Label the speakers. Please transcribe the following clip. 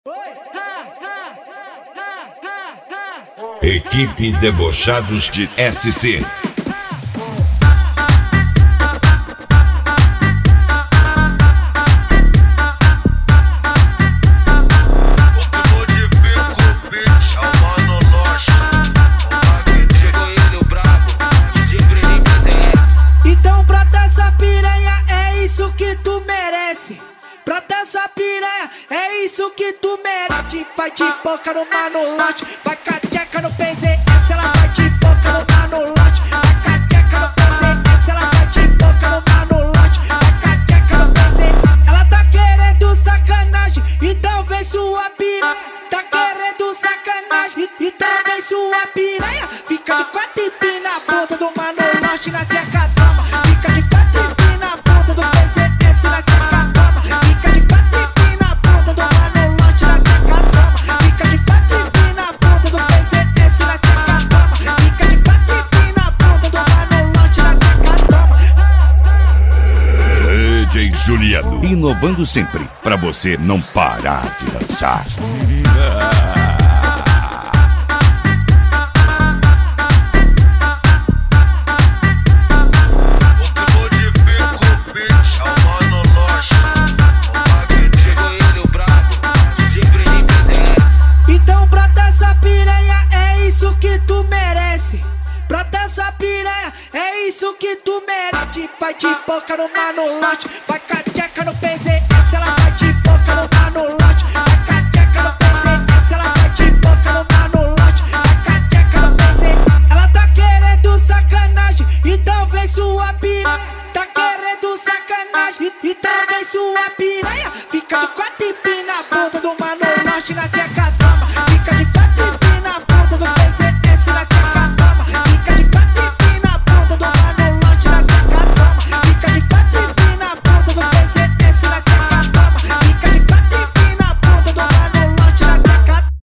Speaker 1: Equipe Debochados de SC.
Speaker 2: Então brota essa piranha, é isso que tu merece. Brota essa piranha, é isso que tu merece. Vai de boca no manolote, vai com a tcheca no PZS. Ela vai de boca no manolote, vai com a tcheca no PZS. Ela vai de boca no manolote, vai com a tcheca no PZS. Ela tá querendo sacanagem, então vem sua piranha. Tá querendo sacanagem, então vem sua piranha. Fica de quatro e pina na bunda do manolote na tcheca dama. Fica de quatro e pina na bunda do PZS na tcheca dama. Fica de quatro e pina na bunda do manolote na tcheca dama. Fica de quatro e pina na bunda do PZS na tcheca dama. Fica de quatro e pina na bunda do manolote na tcheca dama.
Speaker 1: DJ Juliano, inovando sempre pra você não parar de dançar.
Speaker 2: Então brota essa piranha, é isso que tu merece. Brota essa piranha, é isso que tu merece. Vai de boca no manolote, vai com a tcheca no PZS. Ela vai de boca no manolote, vai com a tcheca no PZS. Ela vai de boca no manolote, vai com a tcheca no PZS. Ela tá querendo sacanagem, então vem sua piranha. Tá querendo sacanagem, então vem sua piranha. Fica de quatro e pina na bunda do manolote na tcheca.